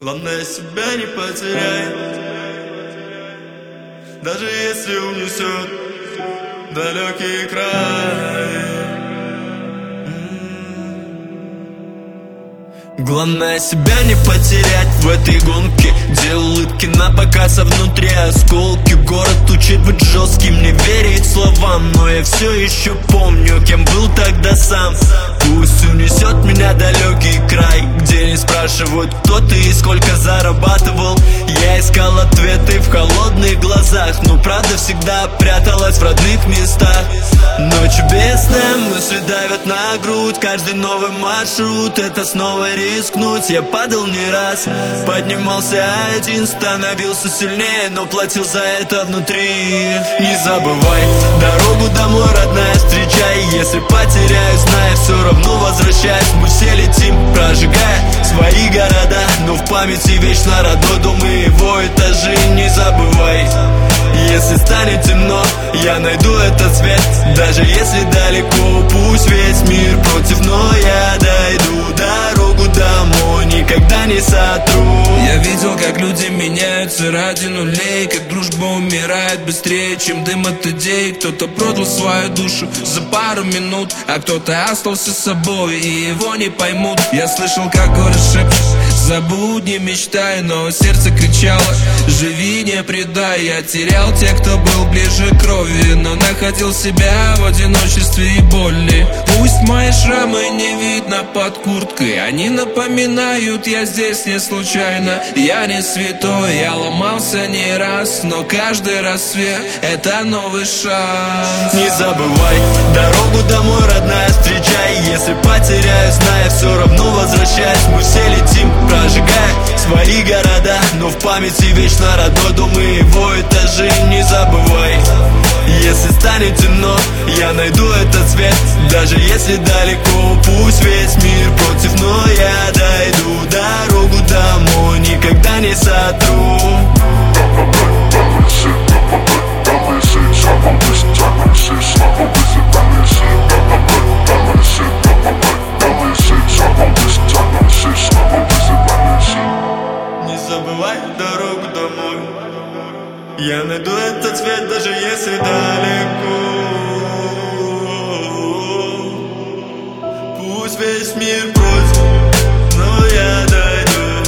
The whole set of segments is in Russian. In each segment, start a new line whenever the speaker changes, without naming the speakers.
Главное, себя не потеряй, даже если унесет далекий край. Главное себя не потерять в этой гонке, где улыбки на показ, а внутри осколки. Город учит быть жестким, не верить словам, но я все еще помню, кем был тогда сам. Пусть унесет меня далекий край, где не спрашивают, кто ты и сколько зарабатывал. Я искал ответы в холодных глазах, но правда всегда пряталась в родных местах. Ночью бесная, мысли давят на грудь, каждый новый маршрут — это снова рискнуть. Я падал не раз, поднимался один, становился сильнее, но платил за это внутри. Не забывай, дорогу домой, родная, встречай. Если потеряю, знай, все равно возвращаюсь. Мы все летим, прожигая свои города, но в памяти вечно родной дом и его этажи. Не забывай, если станет темно, я найду этот свет. Даже если далеко, пусть весь мир против, но я дойду дорогу домой, никогда не сотру.
Я видел, как люди меняются ради нулей, как дружба умирает быстрее, чем дым от идей. Кто-то продал свою душу за пару минут, а кто-то остался с собой, и его не поймут. Я слышал, как город шепчет: забудь, не мечтай, но сердце кричало: живи, не предай. Я терял тех, кто был ближе к крови, но находил себя в одиночестве и боли. Пусть мои шрамы не видно под курткой, они напоминают, я здесь не случайно. Я не святой, я ломался не раз, но каждый рассвет — это новый шанс.
Не забывай, дорогу домой, родная, встречай. Если потеряю, знай, все равно возвращаюсь. Мы все летим, прожигая свои города, но в памяти вечно родной дом и его этажи. Не забывай, если станет темно, я найду этот свет. Даже если далеко, пусть весь мир против, но я дойду дорогу домой, никогда не сотру. Не забывай дорогу домой, я найду этот свет, даже если далеко. Пусть весь мир против, но я дойду.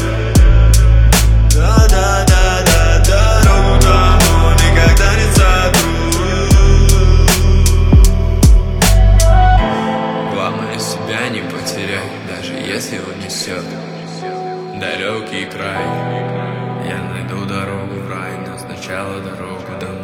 Да-да-да-да, дорогу домой, никогда не сотру. Главное, себя не потеряй, даже если унесет далекий край. Я найду дорогу в рай, но сначала дорогу домой.